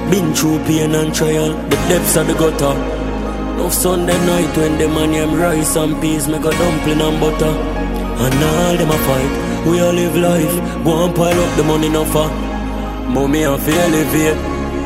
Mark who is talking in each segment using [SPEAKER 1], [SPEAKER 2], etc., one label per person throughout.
[SPEAKER 1] Been through pain and trial, the depths of the gutter. Of Sunday night when the man am rice and peas, make a dumpling and butter. And all them a fight, we all live life. Go and pile up the money now for mommy and feel elevate.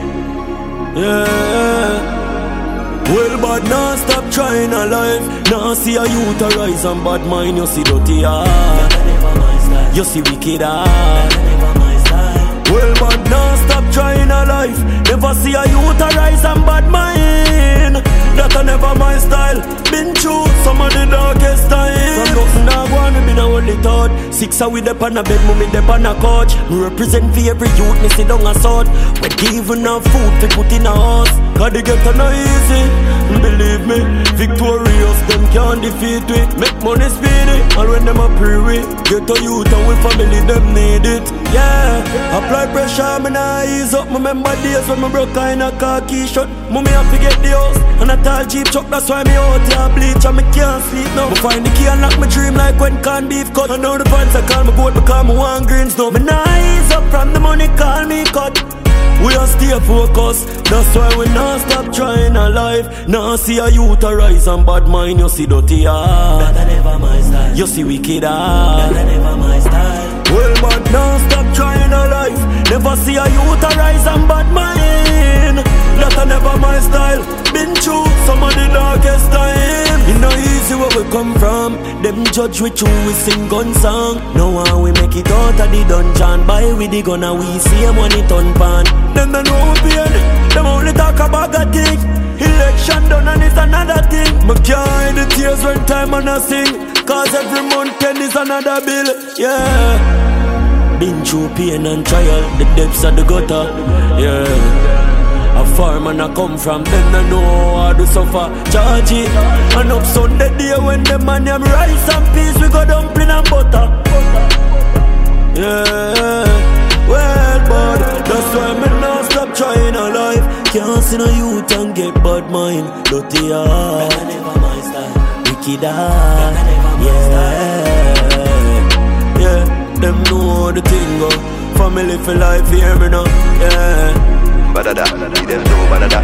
[SPEAKER 1] Yeah. Well, but now stop trying a life. Now see a youth arise and bad mind. You see dirty heart, you see wicked heart. Well, but now stop trying a life. Never see a youth arise and bad mind. That I never my style. Been through some of the darkest times. From nothing I want to be now only thought. 6 hours up on a bed, me dep on a couch. Me represent for every youth, me sit down a sort. When giving a food, we put in a house. Cause they get no easy. Believe me, victorious, them can't defeat it. Make money speedy, and when them a pray with. Get a youth and we family, them need it. Yeah, apply pressure, me nah ease up. Remember days when me broke in a khaki shirt. Mommy have to get the house, and a tall jeep truck. That's why me out here bleach, and me can't sleep now. Me find the key and lock my dream like when corned beef cut. And now the fans I call me goat because me want greens now. Me nah ease up from the money, call me cut. We are stay focused, that's why we not stop trying our life. Now see a youth arise and bad mind, you see dirty heart. That never my style. You see wicked heart. That never my style. Well, but now stop trying our life. Never see a youth arise and bad mind. That never my style. Been through some of the darkest time. It no easy where we come from. Them judge we true, we sing gun song. Now how we make it out of the dungeon. Buy with the gun and we see them when it turn pan. Them don't know pain. Them only talk about a thing. Election done and it's another thing. Me can't hide the tears when time and I sing. Cause every month end is another bill. Yeah. Been through pain and trial, the depths of the gutter. Yeah. A farm and I come from, them I know how to suffer. Charge it. And up Sunday day when the man am rice and peas, we go dumpling and butter. Yeah. Well, but that's why me not stop trying a life. Can't see no youth and get bad mind. Dirty heart, that never my style. Wicked heart, that never my style. Yeah, them know the thing go. Family for life, hear me now. Yeah.
[SPEAKER 2] Badada, them know badada.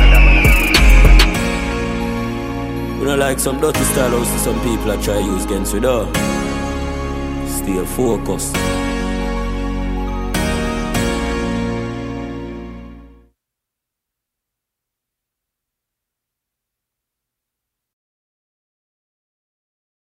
[SPEAKER 1] We don't like some dirty style house. Some people that try to use against we though. Stay focused.